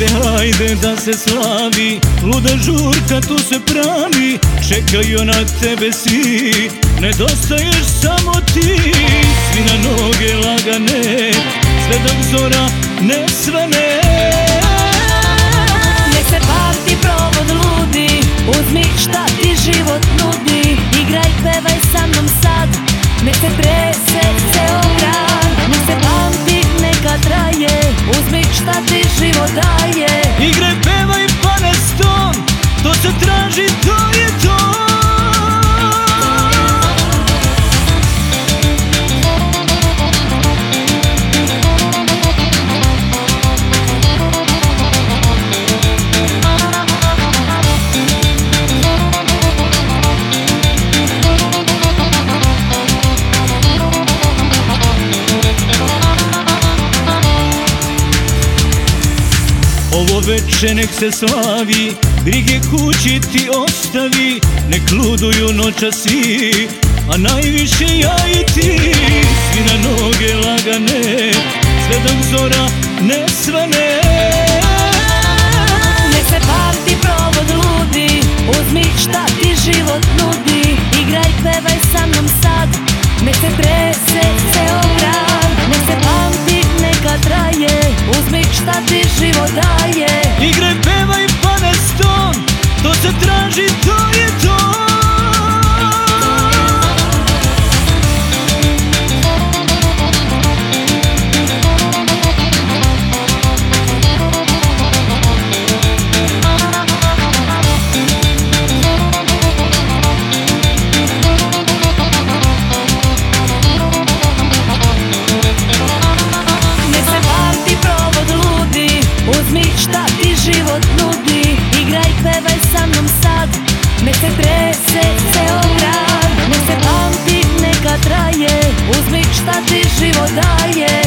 Ajde, hajde da se slavi, luda žurka tu se pravi, čekaju na tebe svi, nedostaješ samo ti. Svi na noge lagane, sve dok zora ne svane. Nek se parti provod ludi, uzmi šta ti život nudi, igraj, pevaj sa mnom sad, nek se trese ceo grad. Nek se pamti, neka traje, uzmi šta ti život daje. Igraj, pevaj pa ne ston, to se traži, to je to. Ovo veče nek se slavi, brige kući ti ostavi, nek luduju noća svi, a najviše ja i ti. Svi na noge lagane, sve dok zora ne svane. Nek se parti provod ludi, uzmi šta ti život nudi, igraj, pevaj sa mnom sad, nek se trese ceo grad. Nek se pamti, neka traje, uzmi šta ti život daje. Igraj, pevaj pa ne ston, to se traži, to je to. Uzmi šta ti život nudi, igraj, pevaj sa mnom sad, nek se trese ceo grad. Nek se pamti, neka traje, uzmi šta ti život daje.